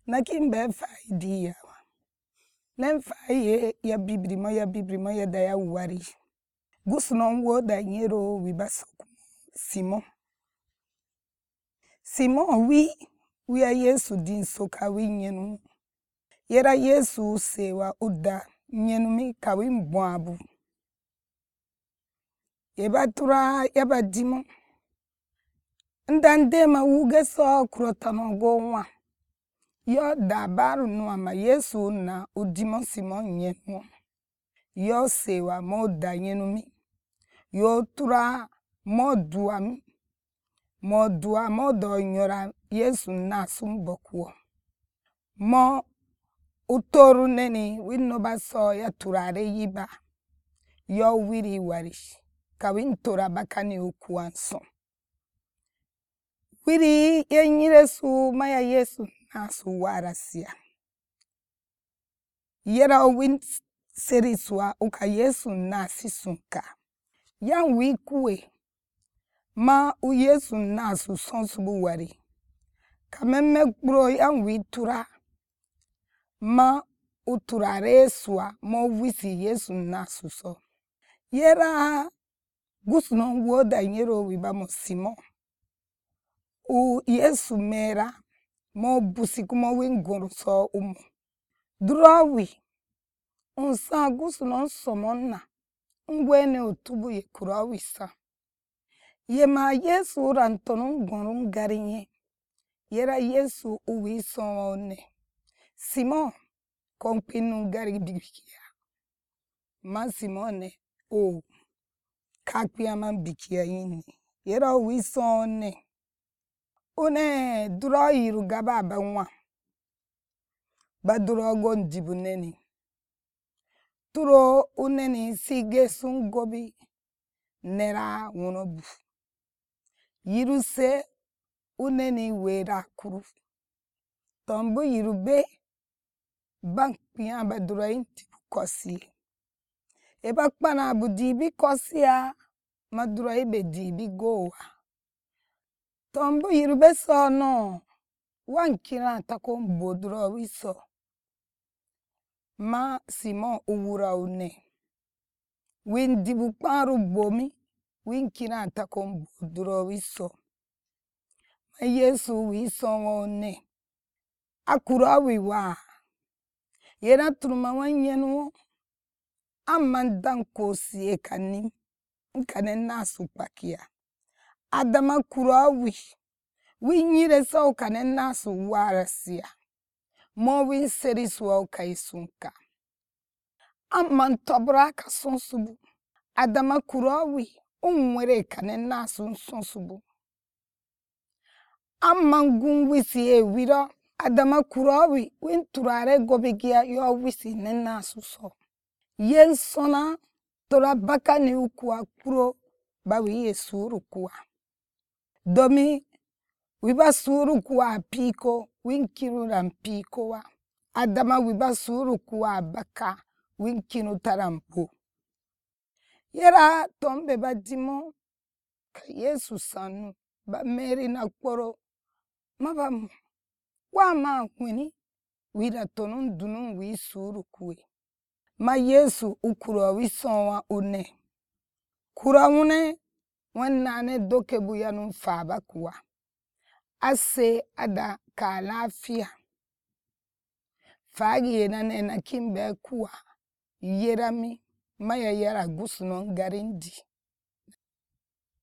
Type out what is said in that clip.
na kimbe faidi yawa len faye ya bibri mo ya da ya wari gusnon wo da nyero wi basoku Simon wi ya Yesu din soka wi nyenu yera Yesu sewa uda nyenu mi ka wi mbwabu yeba tura yaba dimo ndande ma wuge so krotano go nwa yo dabaru no ma Yesu na udimo Simon nyenu yo sewa mo da nyenu mi yo tura mo dua mi mo do nyora Yesu na sumbokuo mo utoru neni winno baso ya turare yiba yo wiri wari ka wintora bakani okuanso wiri yenyire su maya Yesu na su warasia yera win seriswa uka Yesu na sisunka yan wi kuwe ma u Yesu na su sonsubu wari kamemme kpro yan wi tura ma uturare swa mo wisi Yesu na su so yera gusno wo da nyero wi ba mo Simon u Yesu mera mo busi kuma win goro so drawi unsa gusno somonna ngwene otubu ye kurawi sa yema Yesu rantonun gorun garinye yera Yesu uwi sonne Simon konpinu gari bibikia ma Simone o kakpia man bikia yini yera uwi sonne une duro yiru gaba banwa ba duro gon dibuneni turo uneni sige sun gobi nera wonobu yiru se uneni wera kuru tombu yiru be bank pia ba duro inti kosi eba kpana bu dibi kosia ma duro ibe dibi gowa tombu yiru be so no wankira takon bodro wiso ma Simon uwura une win dibu kparu bomi win kira takon bodro wiso ma Yesu wi so ne akura wi wa yera turma wanyenu amman dan kosi ekanim nkanen nasu pakia adama kura wi nyire so kanen nasu warasia mo win seriswa kaisunka amman tobra ka sonsubu adama kura unwere kanen nasu sonsubu amman gun wisi wiro adama kura win turare gobigia yo wisi nen nasu so yen sona tora bakani ukwa kuro bawi Yesu kuwa domi wiba suru kuwa piko winkinu ran piko wa adama wiba suru kuwa baka winkinu tarampo yera tombe badimo ka Yesu sanu ba meri na kporo mabam wa ma hwini wira tonun dunun wi suru kuwe ma Yesu ukuro wi sonwa une kura une wannane doke buyanun faba kuwa ase ada ka lafiya fagi yenane na kimbe kuwa yerami maya yara gusnon garindi